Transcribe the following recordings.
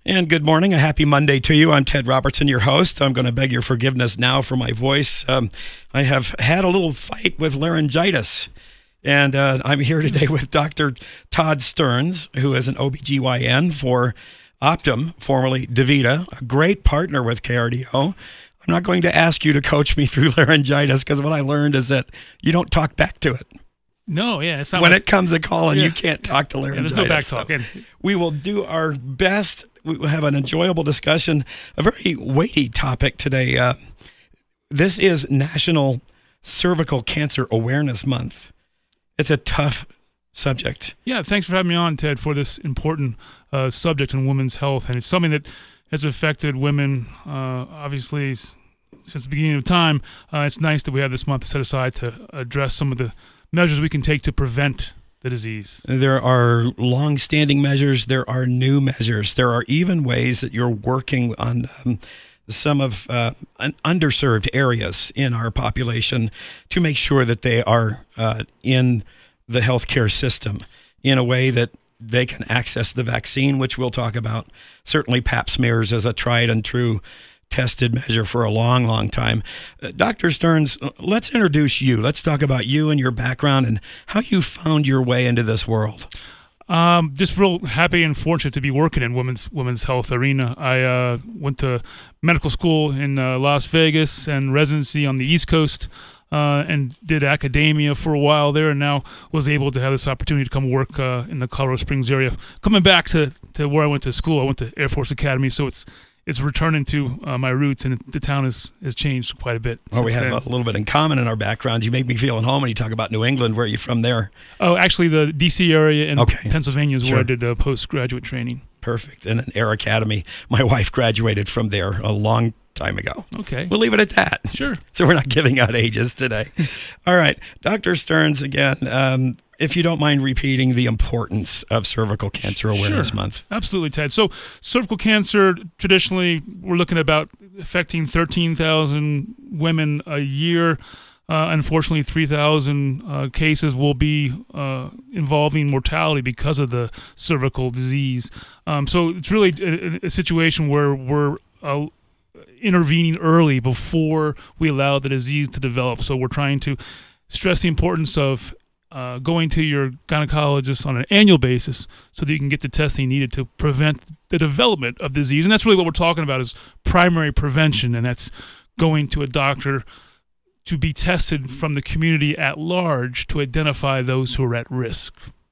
And good morning. A happy Monday to you. I'm Ted Robertson, your host. I'm going to beg your forgiveness now for my voice. I have had a little fight with laryngitis, and I'm here today with Dr. Todd Stearns, who is an OBGYN for Optum, formerly DaVita, a great partner with KRDO. I'm not going to ask you to coach me through laryngitis because what I learned is that you don't talk back to it. No, yeah, it's not. When it comes to calling, you can't talk to laryngitis. There's no back talking. So we will do our best. We will have an enjoyable discussion. A very weighty topic today. This is National Cervical Cancer Awareness Month. It's a tough subject. Yeah, thanks for having me on, Ted, for this important subject in women's health. And it's something that has affected women, obviously, since the beginning of time. It's nice that we have this month set aside to address some of the measures we can take to prevent the disease. There are long-standing measures. There are new measures. There are even ways that you're working on some of underserved areas in our population to make sure that they are in the healthcare system in a way that they can access the vaccine, which we'll talk about. Certainly Pap smears as a tried and true tested measure for a long, long time. Dr. Stearns, let's introduce you. Let's talk about you and your background and how you found your way into this world. Just real happy and fortunate to be working in women's health arena. I went to medical school in Las Vegas and residency on the East Coast and did academia for a while there, and now was able to have this opportunity to come work in the Colorado Springs area. Coming back to where I went to school, I went to Air Force Academy, so it's returning to my roots, and the town has changed quite a bit. Well, we have a little bit in common in our backgrounds. You make me feel at home when you talk about New England. Where are you from there? Oh, actually, the D.C. area and Pennsylvania is where I did postgraduate training. Perfect. And an Air Academy. My wife graduated from there a long time ago. Okay. We'll leave it at that. Sure. So we're not giving out ages today. All right. Dr. Stearns, again, if you don't mind repeating the importance of Cervical Cancer Awareness Month. Absolutely, Ted. So cervical cancer, traditionally, we're looking at about affecting 13,000 women a year. Unfortunately, 3,000 cases will be involving mortality because of the cervical disease. So it's really a situation where we're intervening early before we allow the disease to develop. So we're trying to stress the importance of going to your gynecologist on an annual basis so that you can get the testing needed to prevent the development of disease. And that's really what we're talking about is primary prevention, and that's going to a doctor to be tested from the community at large to identify those who are at risk.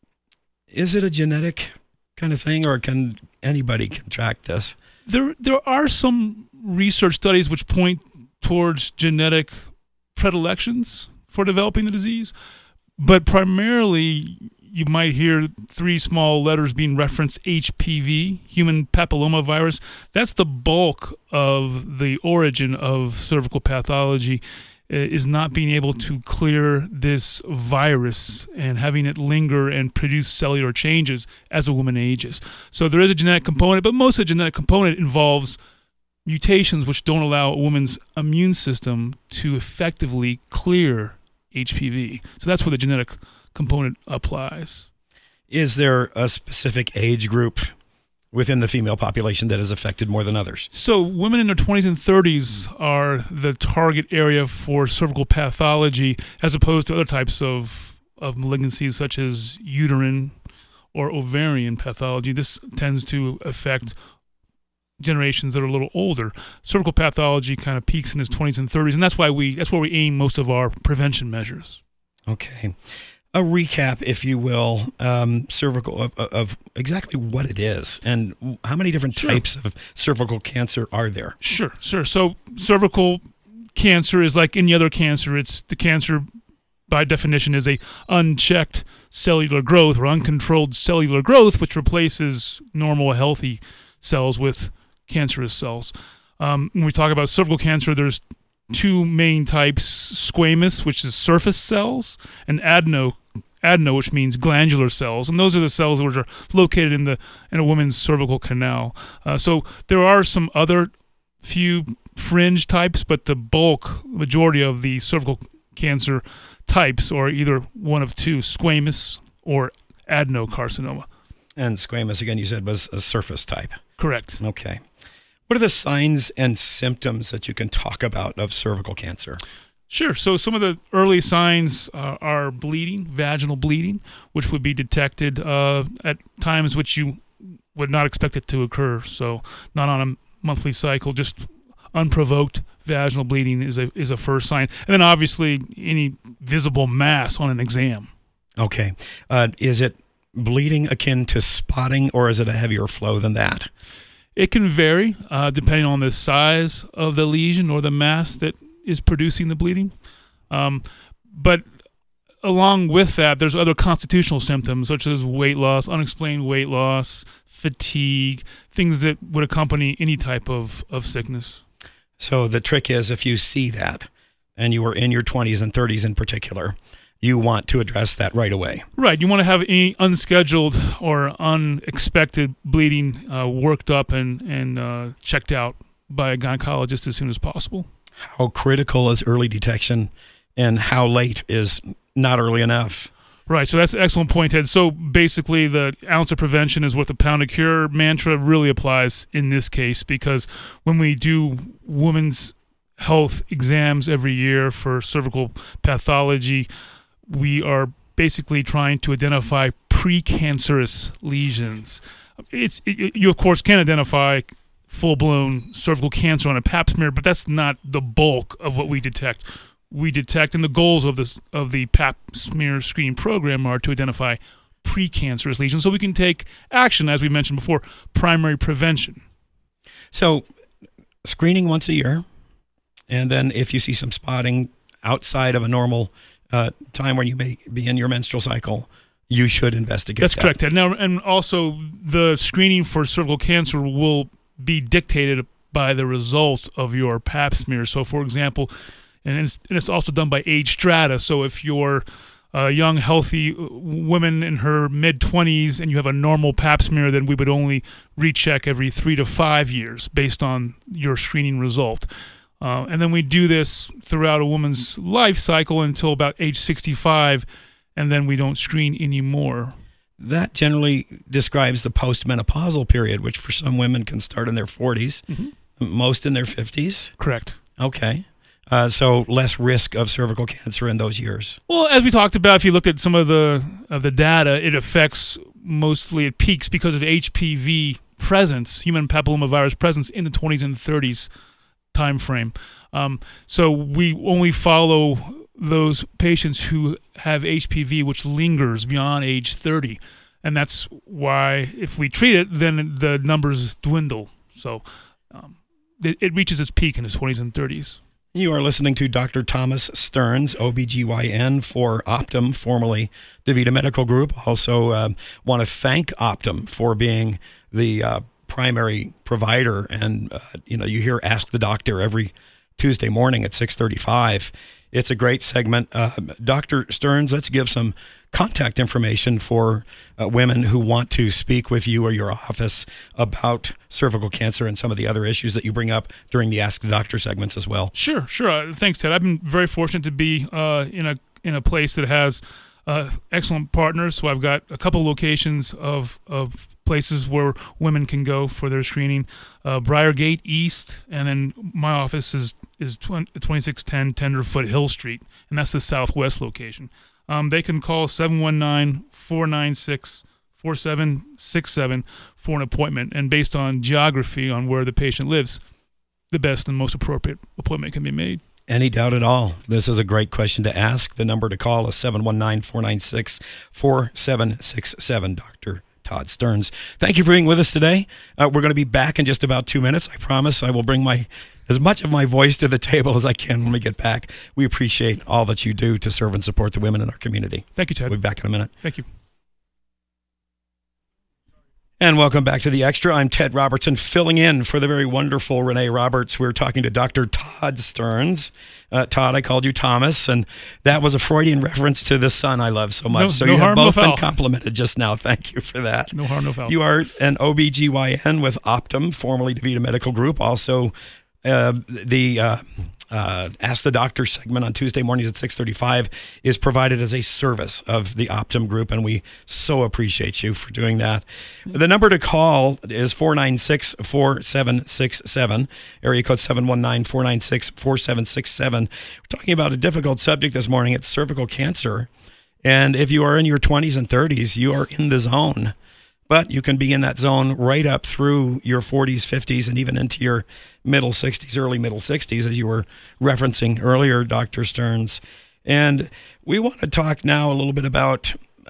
Is it a genetic kind of thing, or can anybody contract this? There are some research studies which point towards genetic predilections for developing the disease, but primarily you might hear three small letters being referenced: HPV, human papillomavirus. That's the bulk of the origin of cervical pathology, is not being able to clear this virus and having it linger and produce cellular changes as a woman ages. So there is a genetic component, but most of the genetic component involves mutations which don't allow a woman's immune system to effectively clear HPV. So that's where the genetic component applies. Is there a specific age group within the female population that is affected more than others? So women in their 20s and 30s are the target area for cervical pathology, as opposed to other types of malignancies such as uterine or ovarian pathology. This tends to affect generations that are a little older. Cervical pathology kind of peaks in his 20s and 30s, and that's where we aim most of our prevention measures. Okay. A recap, if you will, cervical of exactly what it is and how many different types of cervical cancer are there? Sure. So cervical cancer is like any other cancer. It's the cancer, by definition, is a unchecked cellular growth or uncontrolled cellular growth, which replaces normal, healthy cells with cancerous cells. When we talk about cervical cancer, there's two main types: squamous, which is surface cells, and adeno, which means glandular cells, and those are the cells which are located in a woman's cervical canal. So there are some other few fringe types, but the majority of the cervical cancer types are either one of two: squamous or adenocarcinoma. And squamous, again, you said was a surface type. Correct. Okay. What are the signs and symptoms that you can talk about of cervical cancer? Sure. So some of the early signs are bleeding, vaginal bleeding, which would be detected at times which you would not expect it to occur. So not on a monthly cycle, just unprovoked vaginal bleeding is a first sign. And then obviously any visible mass on an exam. Okay. Is it bleeding akin to spotting, or is it a heavier flow than that? It can vary depending on the size of the lesion or the mass that is producing the bleeding. But along with that, there's other constitutional symptoms such as weight loss, unexplained weight loss, fatigue, things that would accompany any type of sickness. So the trick is, if you see that, and you are in your 20s and 30s in particular, you want to address that right away. Right. You want to have any unscheduled or unexpected bleeding worked up and checked out by a gynecologist as soon as possible. How critical is early detection, and how late is not early enough? Right. So that's an excellent point, Ted. So basically, the ounce of prevention is worth a pound of cure mantra really applies in this case, because when we do women's health exams every year for cervical pathology, we are basically trying to identify precancerous lesions. You, of course, can identify full-blown cervical cancer on a pap smear, but that's not the bulk of what we detect. We detect, and the goals of the pap smear screening program are to identify precancerous lesions so we can take action, as we mentioned before, primary prevention. So screening once a year, and then if you see some spotting outside of a normal time when you may be in your menstrual cycle, you should investigate. That's correct, Ted. Now, and also the screening for cervical cancer will be dictated by the result of your pap smear. So, for example, and it's also done by age strata. So if you're a young, healthy woman in her mid-20s and you have a normal pap smear, then we would only recheck every 3 to 5 years based on your screening result. And then we do this throughout a woman's life cycle until about age 65, and then we don't screen anymore. That generally describes the postmenopausal period, which for some women can start in their 40s, most in their 50s. Correct. Okay. So less risk of cervical cancer in those years. Well, as we talked about, if you looked at some of the data, it affects mostly, it peaks because of HPV presence, human papillomavirus presence, in the 20s and 30s time frame. So we only follow those patients who have HPV which lingers beyond age 30. And that's why if we treat it, then the numbers dwindle. So it reaches its peak in the 20s and 30s. You are listening to Dr. Thomas Stearns, OBGYN for Optum, formerly DaVita Medical Group. Also want to thank Optum for being the primary provider. And, you hear Ask the Doctor every Tuesday morning at 6:35. It's a great segment. Dr. Stearns, let's give some contact information for women who want to speak with you or your office about cervical cancer and some of the other issues that you bring up during the Ask the Doctor segments as well. Sure. Thanks, Ted. I've been very fortunate to be in a place that has excellent partners. So I've got a couple locations of places where women can go for their screening. Briargate East, and then my office is 2610 Tenderfoot Hill Street, and that's the southwest location. They can call 719-496-4767 for an appointment, and based on geography on where the patient lives, the best and most appropriate appointment can be made. Any doubt at all? This is a great question to ask. The number to call is 719-496-4767. Dr. Todd Stearns, thank you for being with us today. We're going to be back in just about 2 minutes. I promise I will bring as much of my voice to the table as I can when we get back. We appreciate all that you do to serve and support the women in our community. Thank you, Ted. We'll be back in a minute. Thank you. And welcome back to The Extra. I'm Ted Robertson, filling in for the very wonderful Renee Roberts. We're talking to Dr. Todd Stearns. Todd, I called you Thomas, and that was a Freudian reference to the son I love so much. So you have both been complimented just now. Thank you for that. No harm, no foul. You are an OBGYN with Optum, formerly DaVita Medical Group, also the Ask the Doctor segment on Tuesday mornings at 6:35 is provided as a service of the Optum Group, and we so appreciate you for doing that. The number to call is 496-4767, area code 719-496-4767. We're talking about a difficult subject this morning. It's cervical cancer, and if you are in your 20s and 30s, you are in the zone. But you can be in that zone right up through your 40s, 50s, and even into your middle 60s, early middle 60s, as you were referencing earlier, Dr. Stearns. And we want to talk now a little bit about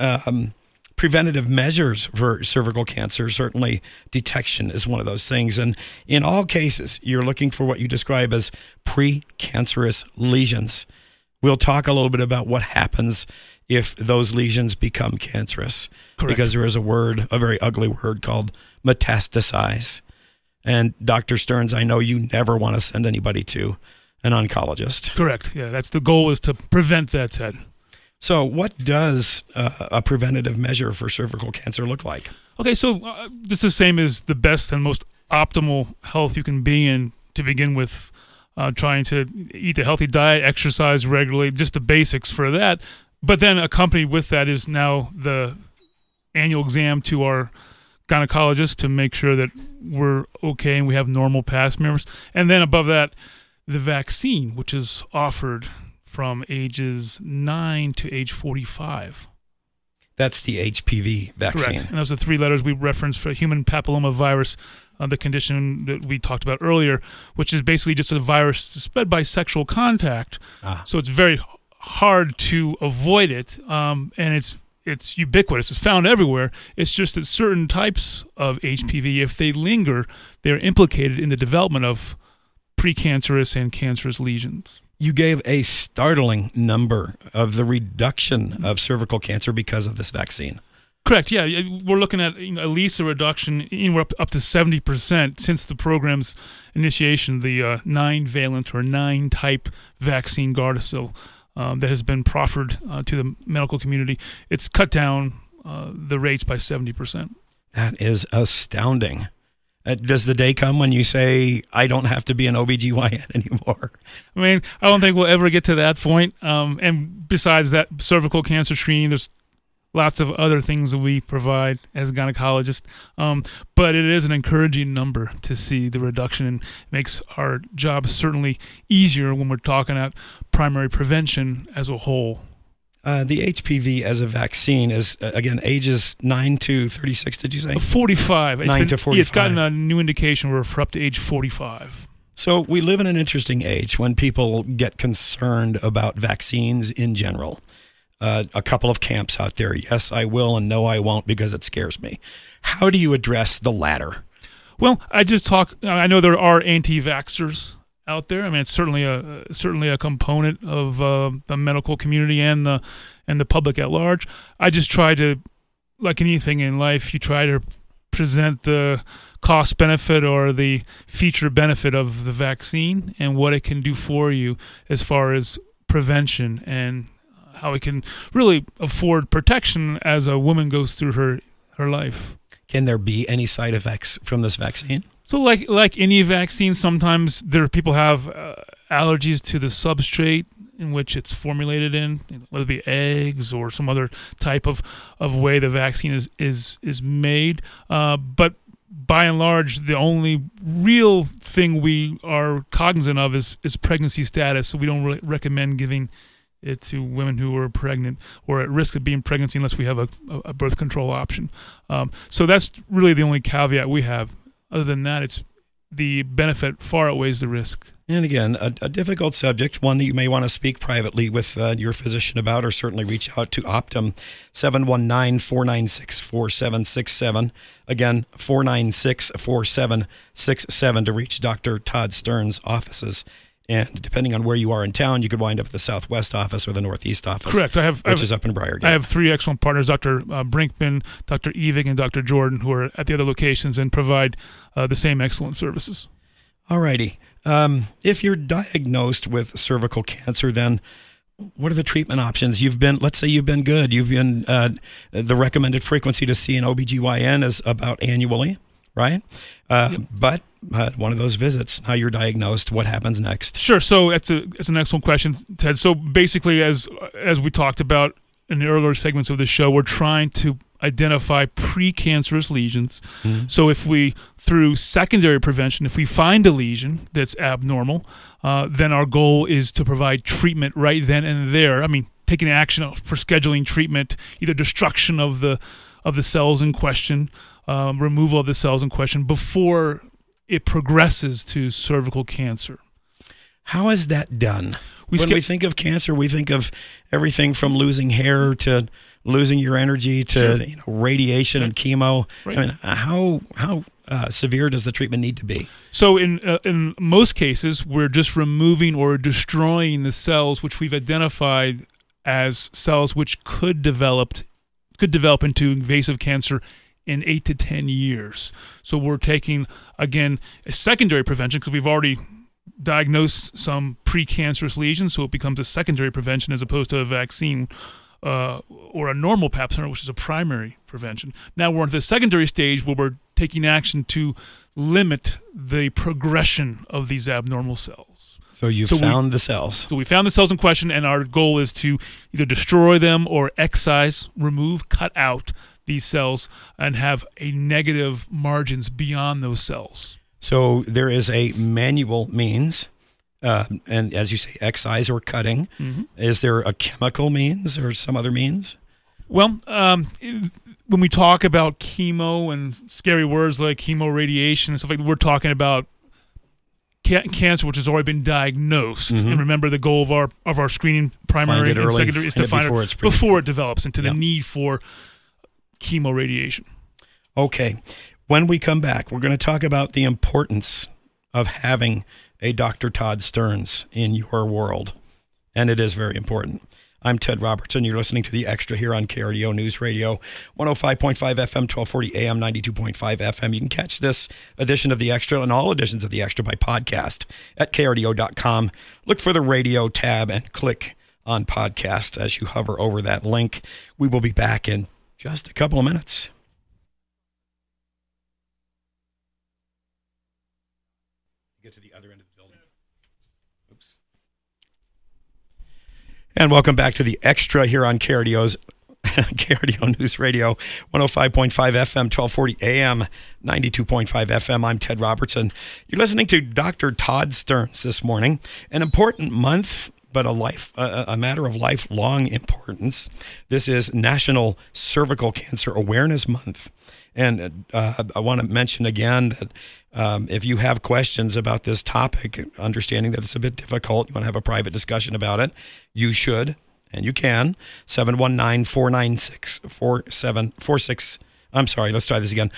preventative measures for cervical cancer. Certainly, detection is one of those things. And in all cases, you're looking for what you describe as precancerous lesions. We'll talk a little bit about what happens if those lesions become cancerous. Correct. Because there is a very ugly word called metastasize. And Dr. Stearns, I know you never want to send anybody to an oncologist. Correct. Yeah, that's the goal, is to prevent that, Ted. So what does a preventative measure for cervical cancer look like? Okay, so just the same as the best and most optimal health you can be in to begin with, trying to eat a healthy diet, exercise regularly, just the basics for that. But then accompanied with that is now the annual exam to our gynecologist to make sure that we're okay and we have normal pap smears. And then above that, the vaccine, which is offered from ages 9 to age 45. That's the HPV vaccine. Correct. And those are 3 letters we referenced for human papillomavirus, the condition that we talked about earlier, which is basically just a virus spread by sexual contact. So it's very hard to avoid it, and it's ubiquitous. It's found everywhere. It's just that certain types of HPV, if they linger, they're implicated in the development of precancerous and cancerous lesions. You gave a startling number of the reduction of cervical cancer because of this vaccine. Correct. Yeah, we're looking at at least a reduction anywhere up to 70% since the program's initiation. The 9-valent or 9-type vaccine Gardasil that has been proffered to the medical community, it's cut down the rates by 70%. That is astounding. Does the day come when you say, I don't have to be an OBGYN anymore? I mean, I don't think we'll ever get to that point. And besides that cervical cancer screening, there's lots of other things that we provide as gynecologists. But it is an encouraging number to see the reduction, and makes our job certainly easier when we're talking about primary prevention as a whole. The HPV as a vaccine is, again, ages 9 to 36, did you say? 45. 9 to 45. It's gotten a new indication where we're up to age 45. So we live in an interesting age when people get concerned about vaccines in general. A couple of camps out there, yes, I will, and no, I won't, because it scares me. How do you address the latter? Well, I know there are anti-vaxxers out there. I mean, it's certainly a component of the medical community and the public at large. I just try to, like anything in life, you try to present the cost benefit or the feature benefit of the vaccine and what it can do for you as far as prevention, and how it can really afford protection as a woman goes through her life. Can there be any side effects from this vaccine? So like any vaccine, sometimes people have allergies to the substrate in which it's formulated in, whether it be eggs or some other type of way the vaccine is made. But by and large, the only real thing we are cognizant of is pregnancy status. So we don't really recommend giving it to women who are pregnant or at risk of being pregnant unless we have a birth control option. So that's really the only caveat we have. Other than that, it's the benefit far outweighs the risk. And again, a difficult subject, one that you may want to speak privately with your physician about, or certainly reach out to Optum, 719-496-4767. Again, 496-4767 to reach Dr. Todd Stearns' offices. And depending on where you are in town, you could wind up at the Southwest office or the Northeast office. Correct. Which is up in Briargate. I have 3 excellent partners, Dr. Brinkman, Dr. Evig, and Dr. Jordan, who are at the other locations and provide the same excellent services. All righty. If you're diagnosed with cervical cancer, then what are the treatment options? Let's say you've been good. You've been, the recommended frequency to see an OBGYN is about annually. right? But one of those visits, now you're diagnosed. What happens next? Sure. So that's an excellent question, Ted. So basically, as we talked about in the earlier segments of the show, we're trying to identify precancerous lesions. Mm-hmm. So if we, through secondary prevention, if we find a lesion that's abnormal, then our goal is to provide treatment right then and there. I mean, taking action for scheduling treatment, either destruction of the cells in question, removal of the cells in question before it progresses to cervical cancer. How is that done? When we think of cancer, we think of everything from losing hair to losing your energy to radiation and chemo. Right. I mean, how severe does the treatment need to be? So in most cases, we're just removing or destroying the cells which we've identified as cells which could develop into invasive cancer in 8 to 10 years. So we're taking, again, a secondary prevention because we've already diagnosed some precancerous lesions, so it becomes a secondary prevention as opposed to a vaccine or a normal Pap smear, which is a primary prevention. Now we're at the secondary stage where we're taking action to limit the progression of these abnormal cells. So you found the cells. So we found the cells in question, and our goal is to either destroy them or excise, remove, cut out these cells and have a negative margins beyond those cells. So there is a manual means, and as you say, excise or cutting. Mm-hmm. Is there a chemical means or some other means? Well, when we talk about chemo and scary words like chemo radiation and stuff like that, we're talking about cancer which has already been diagnosed. Mm-hmm. And remember, the goal of our screening, primary and secondary, is to find it before it develops into the need for chemo radiation. Okay. When we come back, we're going to talk about the importance of having a Dr. Todd Stearns in your world, and it is very important. I'm Ted Robertson. You're listening to The Extra here on KRDO News Radio, 105.5 FM, 1240 AM, 92.5 FM. You can catch this edition of The Extra and all editions of The Extra by podcast at krdo.com. Look for the radio tab and click on podcast as you hover over that link. We will be back in just a couple of minutes. Get to the other end of the building. Oops. And welcome back to The Extra here on KRDO News Radio, 105.5 FM, 1240 AM, 92.5 FM. I'm Ted Robertson. You're listening to Dr. Todd Stearns this morning. An important month, but a matter of lifelong importance. This is National Cervical Cancer Awareness Month. And I want to mention again that if you have questions about this topic, understanding that it's a bit difficult, you want to have a private discussion about it, you should, and you can, 719-496-4746. I'm sorry, let's try this again.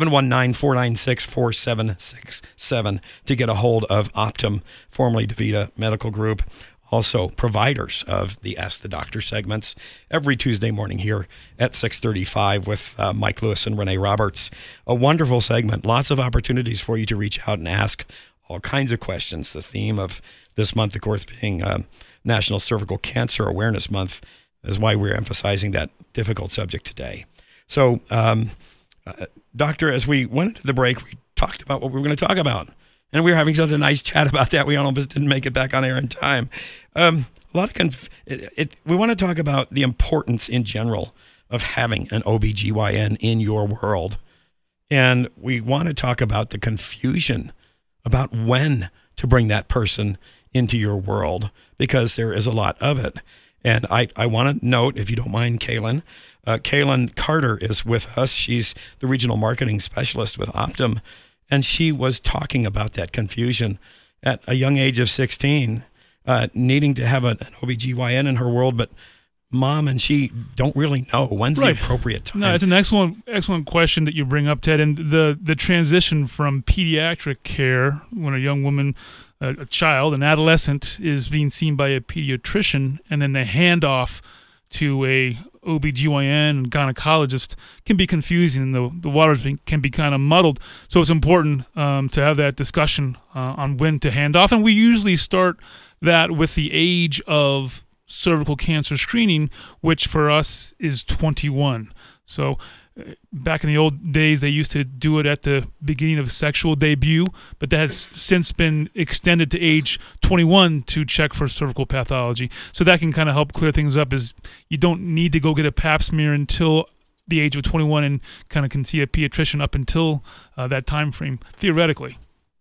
719-496-4767 to get a hold of Optum, formerly DaVita Medical Group. Also, providers of the Ask the Doctor segments every Tuesday morning here at 6:35 with Mike Lewis and Renee Roberts. A wonderful segment. Lots of opportunities for you to reach out and ask all kinds of questions. The theme of this month, of course, being National Cervical Cancer Awareness Month, is why we're emphasizing that difficult subject today. So, Doctor, as we went into the break, we talked about what we were going to talk about. And we were having such a nice chat about that, we almost didn't make it back on air in time. We want to talk about the importance in general of having an OBGYN in your world. And we want to talk about the confusion about when to bring that person into your world, because there is a lot of it. And I want to note, if you don't mind, Kaylin Carter is with us. She's the regional marketing specialist with Optum. And she was talking about that confusion at a young age of 16, needing to have an OBGYN in her world, but mom and she don't really know when's the appropriate time. No, it's an excellent question that you bring up, Ted. And the transition from pediatric care, when a young woman, a child, an adolescent, is being seen by a pediatrician, and then the handoff to a OBGYN and gynecologist can be confusing, and the waters can be kind of muddled. So it's important to have that discussion on when to hand off. And we usually start that with the age of cervical cancer screening, which for us is 21. So back in the old days, they used to do it at the beginning of sexual debut, but that has since been extended to age 21 to check for cervical pathology. So that can kind of help clear things up, is you don't need to go get a pap smear until the age of 21 and kind of can see a pediatrician up until that time frame, theoretically.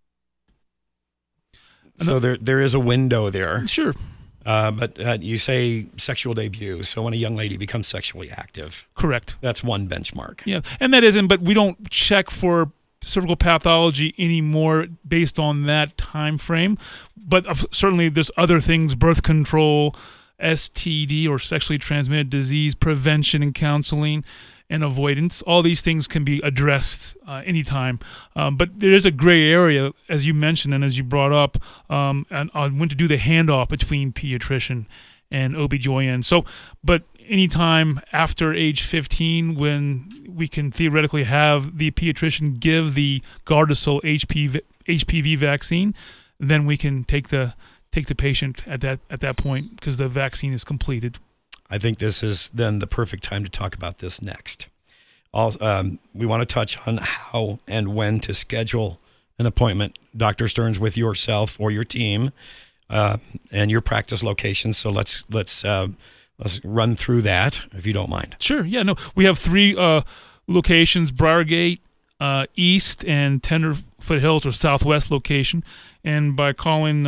So there is a window there. Sure. But you say sexual debut, so when a young lady becomes sexually active. Correct. That's one benchmark. Yeah, and that isn't, but we don't check for cervical pathology anymore based on that time frame. But certainly there's other things, birth control, STD or sexually transmitted disease prevention and counseling and avoidance. All these things can be addressed anytime. But there is a gray area, as you mentioned and as you brought up, and on when to do the handoff between pediatrician and OBGYN. So, but anytime after age 15, when we can theoretically have the pediatrician give the Gardasil HPV vaccine, then we can take the patient at that point because the vaccine is completed. I think this is then the perfect time to talk about this next. Also, we want to touch on how and when to schedule an appointment, Dr. Stearns, with yourself or your team and your practice location. So let's run through that, if you don't mind. Sure. Yeah. No, we have 3 locations: Briargate, East, and Tenderfoot Hills or Southwest location. And by calling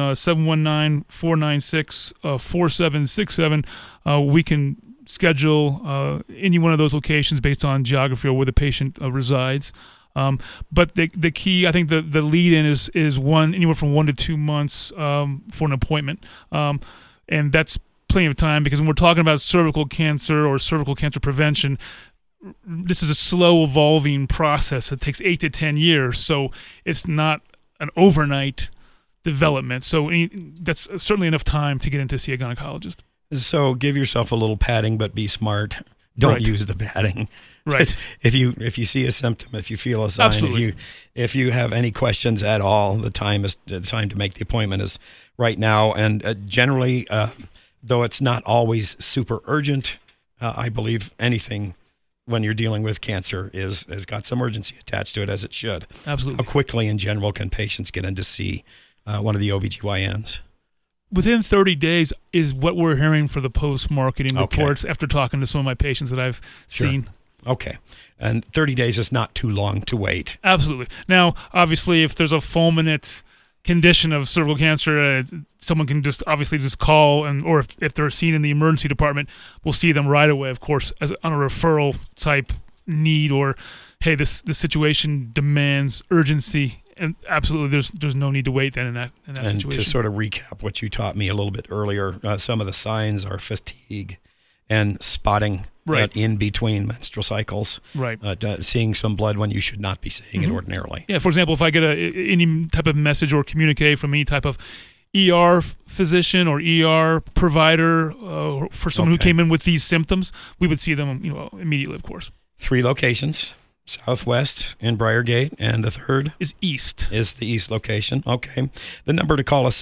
719-496-4767, we can schedule any one of those locations based on geography or where the patient resides. But the key, I think the lead-in is anywhere from 1 to 2 months for an appointment. And that's plenty of time, because when we're talking about cervical cancer or cervical cancer prevention, this is a slow evolving process. It takes 8 to 10 years. So it's not an overnight development. So that's certainly enough time to get in to see a gynecologist. So give yourself a little padding, but be smart. Don't use the padding. Right. If you see a symptom, if you feel a sign, Absolutely. if you have any questions at all, the time to make the appointment is right now. And generally, though it's not always super urgent, I believe anything when you're dealing with cancer has got some urgency attached to it, as it should. Absolutely. How quickly in general can patients get in to see one of the OBGYNs? Within 30 days is what we're hearing for the post-marketing Okay. reports after talking to some of my patients that I've seen. Okay. And 30 days is not too long to wait. Absolutely. Now, obviously, if there's a fulminant condition of cervical cancer, someone can just call, or if they're seen in the emergency department, we'll see them right away, of course, as on a referral type need, or, hey, this situation demands urgency. And absolutely, there's no need to wait then in that situation. And to sort of recap what you taught me a little bit earlier, some of the signs are fatigue and spotting in between menstrual cycles. Right. Seeing some blood when you should not be seeing it ordinarily. Yeah, for example, if I get any type of message or communique from any type of ER physician or ER provider for someone who came in with these symptoms, we would see them immediately, of course. 3 locations. Southwest in Briargate, and the third is East. Is the East location. Okay. The number to call is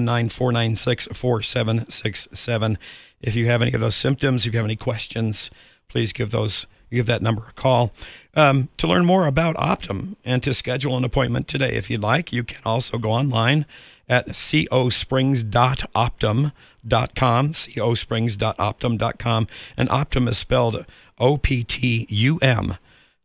719-496-4767. If you have any of those symptoms, if you have any questions, please give that number a call. To learn more about Optum and to schedule an appointment today, if you'd like, you can also go online at cosprings.optum.com, cosprings.optum.com, and Optum is spelled OPTUM.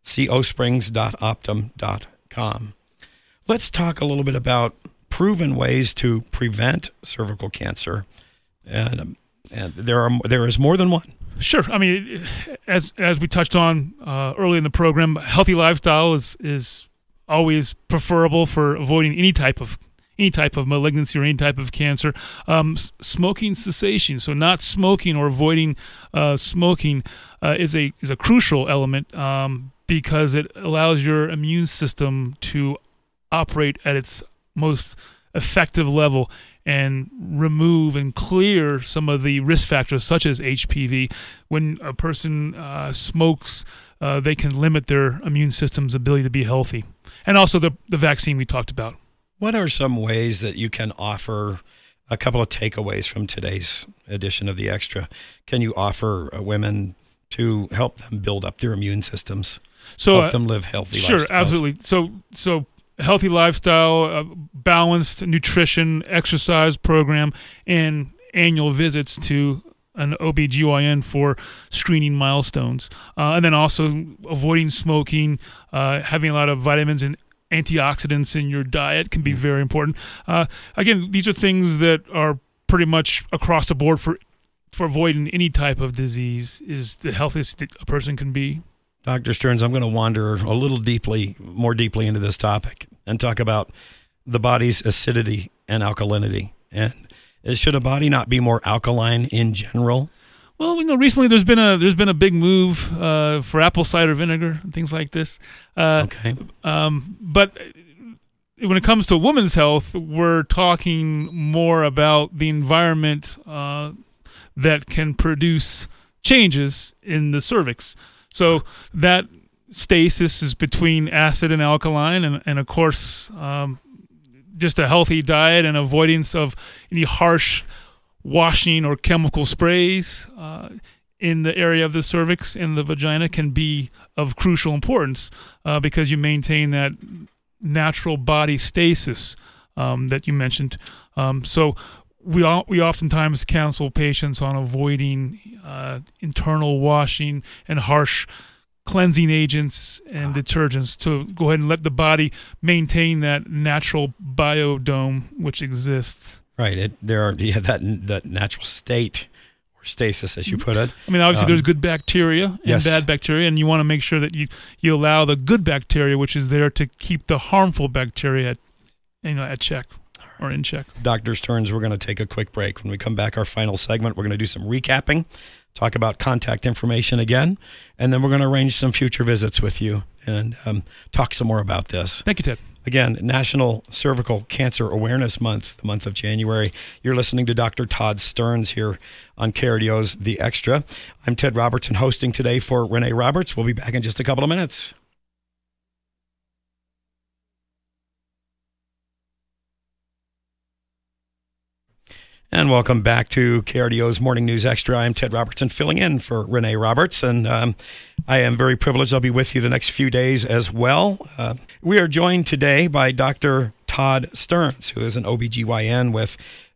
cosprings.optum.com. Let's talk a little bit about proven ways to prevent cervical cancer, and there is more than one. Sure. I mean, as we touched on early in the program, healthy lifestyle is always preferable for avoiding any type of malignancy or any type of cancer. Smoking cessation, so not smoking or avoiding smoking, is a crucial element. Because it allows your immune system to operate at its most effective level and remove and clear some of the risk factors, such as HPV. When a person smokes, they can limit their immune system's ability to be healthy. And also the vaccine we talked about. What are some ways that you can offer, a couple of takeaways from today's edition of The Extra, can you offer women to help them build up their immune systems? So help them live healthy sure, lifestyles. absolutely. So healthy lifestyle, balanced nutrition, exercise program, and annual visits to an OBGYN for screening milestones. And then also avoiding smoking, having a lot of vitamins and antioxidants in your diet can be very important. Again, these are things that are pretty much across the board for avoiding any type of disease is the healthiest that a person can be. Dr. Stearns, I'm going to wander a little more deeply into this topic and talk about the body's acidity and alkalinity. And should a body not be more alkaline in general? Well, recently there's been a big move for apple cider vinegar and things like this. Okay. But when it comes to women's health, we're talking more about the environment that can produce changes in the cervix. So that stasis is between acid and alkaline, and of course, just a healthy diet and avoidance of any harsh washing or chemical sprays in the area of the cervix and the vagina can be of crucial importance because you maintain that natural body stasis that you mentioned. So we oftentimes counsel patients on avoiding internal washing and harsh cleansing agents and detergents to go ahead and let the body maintain that natural biodome which exists. Right. That natural state or stasis, as you put it. I mean, obviously there's good bacteria and bad bacteria, and you want to make sure that you allow the good bacteria, which is there to keep the harmful bacteria at check or in check. Dr. Stearns, we're going to take a quick break. When we come back, our final segment, we're going to do some recapping, talk about contact information again, and then we're going to arrange some future visits with you and talk some more about this. Thank you, Ted. Again, National Cervical Cancer Awareness Month, the month of January. You're listening to Dr. Todd Stearns here on KRDO's The Extra. I'm Ted Robertson, hosting today for Renee Roberts. We'll be back in just a couple of minutes. And welcome back to KRDO's Morning News Extra. I'm Ted Robertson, filling in for Renee Roberts, and I am very privileged. I'll be with you the next few days as well. We are joined today by Dr. Todd Stearns, who is an OBGYN with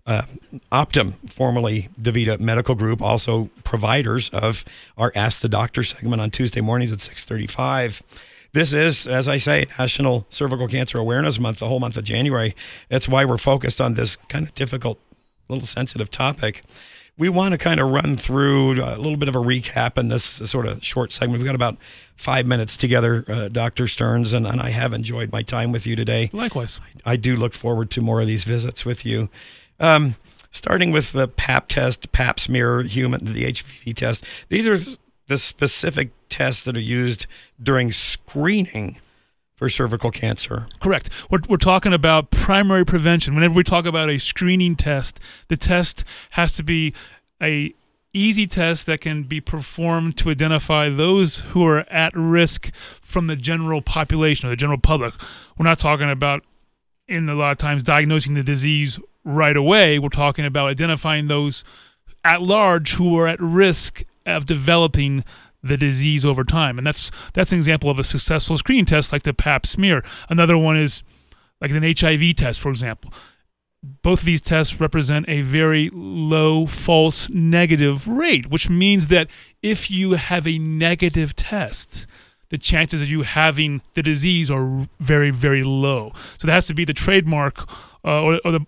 Optum, formerly DaVita Medical Group, also providers of our Ask the Doctor segment on Tuesday mornings at 6:35. This is, as I say, National Cervical Cancer Awareness Month, the whole month of January. That's why we're focused on this kind of difficult, little sensitive topic. We want to kind of run through a little bit of a recap in this sort of short segment. We've got about 5 minutes together, Dr. Stearns, and I have enjoyed my time with you today. Likewise. I do look forward to more of these visits with you. Starting with the Pap test, Pap smear, the HPV test. These are the specific tests that are used during screening for cervical cancer. Correct. We're talking about primary prevention. Whenever we talk about a screening test, the test has to be a easy test that can be performed to identify those who are at risk from the general population or the general public. We're not talking about, in a lot of times, diagnosing the disease right away. We're talking about identifying those at large who are at risk of developing the disease over time. And that's an example of a successful screening test like the Pap smear. Another one is like an HIV test, for example. Both of these tests represent a very low false negative rate, which means that if you have a negative test, the chances of you having the disease are very, very low. So that has to be the trademark or the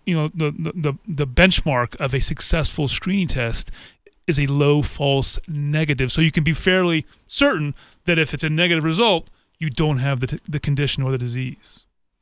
benchmark of a successful screening test is a low false negative. So you can be fairly certain that if it's a negative result, you don't have the condition or the disease.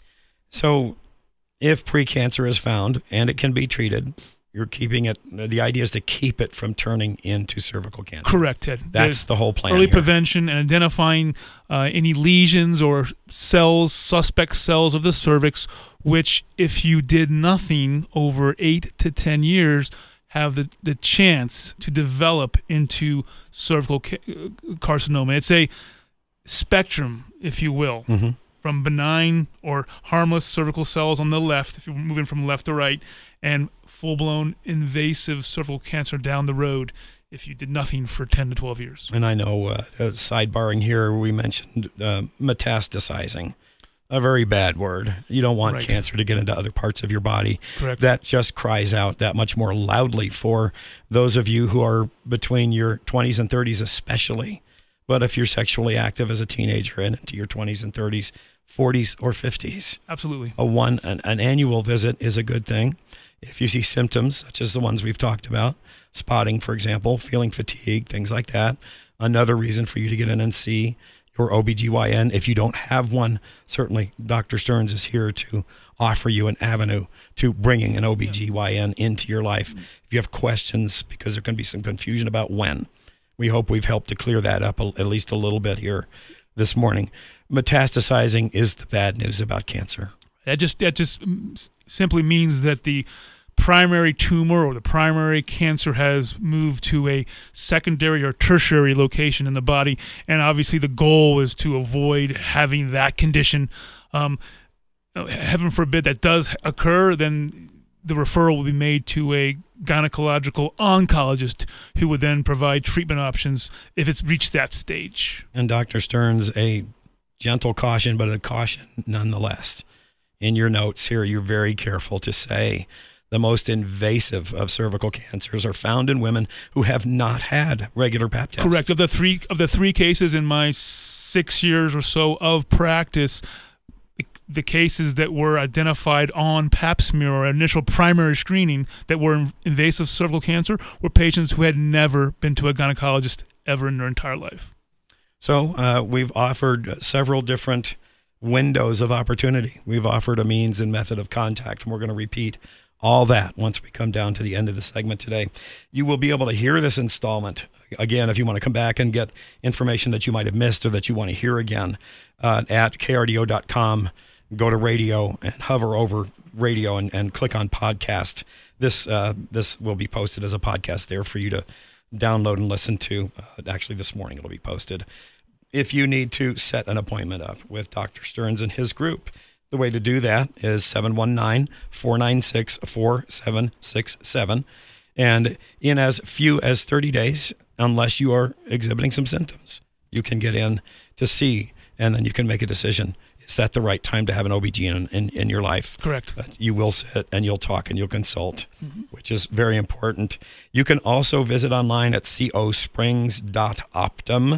So if precancer is found and it can be treated, you're keeping it, the idea is to keep it from turning into cervical cancer. Correct, Ted. That's the whole plan. Early here. prevention and identifying any lesions or cells, suspect cells of the cervix, which if you did nothing over 8 to 10 years, have the chance to develop into cervical carcinoma. It's a spectrum, if you will, from benign or harmless cervical cells on the left, if you're moving from left to right, and full-blown invasive cervical cancer down the road if you did nothing for 10 to 12 years. And I know, sidebarring here, we mentioned metastasizing. A very bad word. You don't want cancer to get into other parts of your body. Correct. That just cries out that much more loudly for those of you who are between your 20s and 30s especially. But if you're sexually active as a teenager and into your 20s and 30s, 40s or 50s. Absolutely. An annual visit is a good thing. If you see symptoms, such as the ones we've talked about, spotting, for example, feeling fatigue, things like that, another reason for you to get in and see your OBGYN. If you don't have one, certainly Dr. Stearns is here to offer you an avenue to bringing an OBGYN into your life. If you have questions, because there can be some confusion about when, we hope we've helped to clear that up at least a little bit here this morning. Metastasizing is the bad news about cancer. That just simply means that the primary tumor or the primary cancer has moved to a secondary or tertiary location in the body, and obviously the goal is to avoid having that condition. Heaven forbid that does occur, then the referral will be made to a gynecological oncologist who would then provide treatment options if it's reached that stage. And Dr. Stearns, a gentle caution, but a caution nonetheless. In your notes here, you're very careful to say the most invasive of cervical cancers are found in women who have not had regular Pap tests. Correct. Of the three cases in my 6 years or so of practice, the cases that were identified on Pap smear or initial primary screening that were invasive cervical cancer were patients who had never been to a gynecologist ever in their entire life. So we've offered several different windows of opportunity. We've offered a means and method of contact, and we're going to repeat all that once we come down to the end of the segment today. You will be able to hear this installment again if you want to come back and get information that you might have missed or that you want to hear again at krdo.com. Go to radio and hover over radio and click on podcast. This will be posted as a podcast there for you to download and listen to. Actually, this morning it'll be posted. If you need to set an appointment up with Dr. Stearns and his group, the way to do that is 719-496-4767. And in as few as 30 days, unless you are exhibiting some symptoms, you can get in to see, and then you can make a decision. Is that the right time to have an OBGYN in your life? Correct. You will sit and you'll talk and you'll consult, which is very important. You can also visit online at cosprings.optum,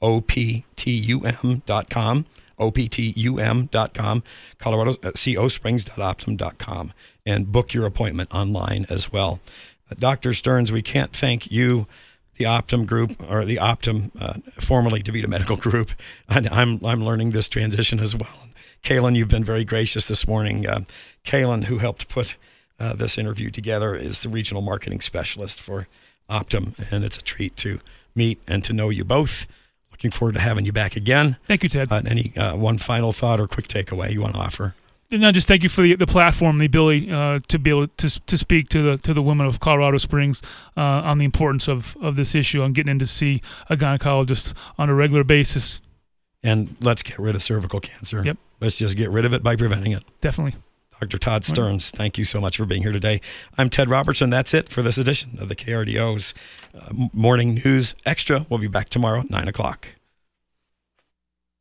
optum.com, optum.com, Colorado, cosprings.optum.com, and book your appointment online as well. Dr. Stearns, we can't thank you, the Optum Group, or the Optum, formerly DaVita Medical Group. I'm learning this transition as well. Kaylin, you've been very gracious this morning. Kaylin, who helped put this interview together, is the regional marketing specialist for Optum, and it's a treat to meet and to know you both. Looking forward to having you back again. Thank you, Ted. Any one final thought or quick takeaway you want to offer? No, just thank you for the platform, the ability to be able to speak to the women of Colorado Springs on the importance of this issue, on getting in to see a gynecologist on a regular basis. And let's get rid of cervical cancer. Yep. Let's just get rid of it by preventing it. Definitely. Dr. Todd Stearns, thank you so much for being here today. I'm Ted Robertson. That's it for this edition of the KRDO's Morning News Extra. We'll be back tomorrow at 9 o'clock.